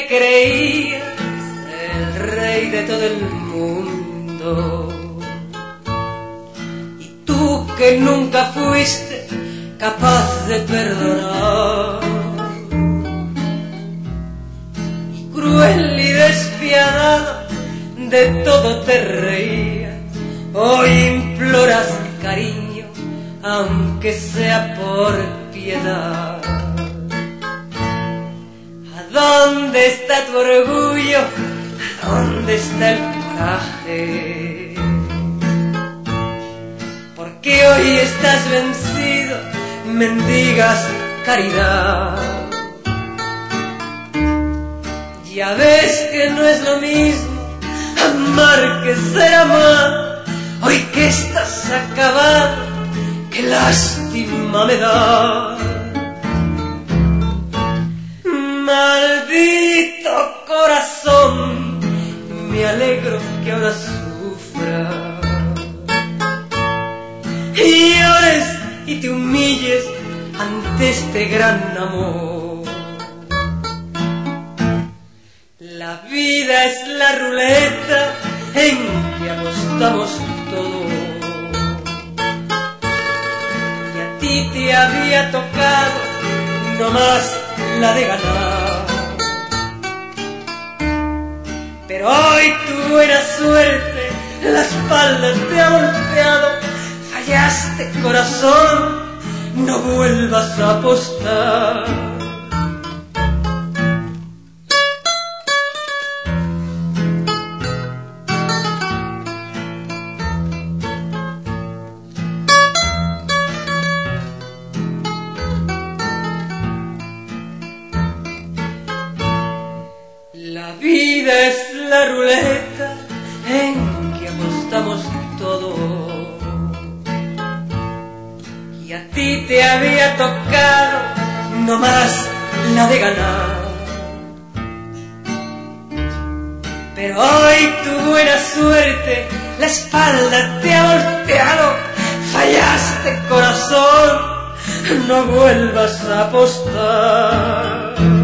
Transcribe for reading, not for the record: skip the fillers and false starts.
te creías el rey de todo el mundo, y tú que nunca fuiste capaz de perdonar, y cruel y despiadado de todo te reías, hoy imploras cariño, aunque sea por piedad. ¿A dónde está tu orgullo? ¿A dónde está el coraje? Porque hoy estás vencido, mendigas caridad. Ya ves que no es lo mismo amar que ser amado. Hoy que estás acabado, qué lástima me da. Maldito corazón, me alegro que ahora sufras y llores y te humilles ante este gran amor. La vida es la ruleta en que apostamos todo, y a ti te había tocado nomás la de ganar. Pero hoy tu buena suerte la espalda te ha volteado. Fallaste, corazón, no vuelvas a apostar. La vida es la ruleta en que apostamos todo, y a ti te había tocado nomás la de ganar. Pero hoy tu buena suerte la espalda te ha volteado. Fallaste, corazón, no vuelvas a apostar.